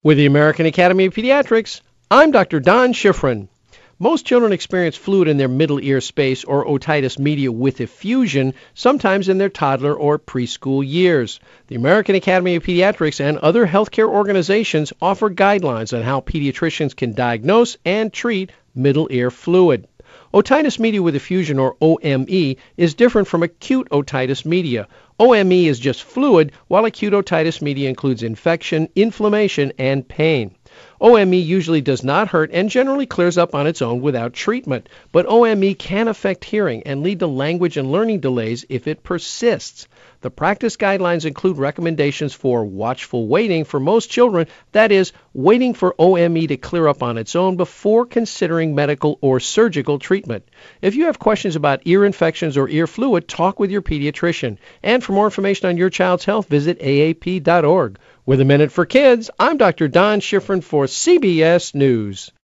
With the American Academy of Pediatrics, I'm Dr. Don Schifrin. Most children experience fluid in their middle ear space or otitis media with effusion, sometimes in their toddler or preschool years. The American Academy of Pediatrics and other healthcare organizations offer guidelines on how pediatricians can diagnose and treat middle ear fluid. Otitis media with effusion, or OME, is different from acute otitis media. OME is just fluid, while acute otitis media includes infection, inflammation, and pain. OME usually does not hurt and generally clears up on its own without treatment, but OME can affect hearing and lead to language and learning delays if it persists. The practice guidelines include recommendations for watchful waiting for most children, that is, waiting for OME to clear up on its own before considering medical or surgical treatment. If you have questions about ear infections or ear fluid, talk with your pediatrician. And for more information on your child's health, visit aap.org. With a Minute for Kids, I'm Dr. Don Schifrin for CBS News.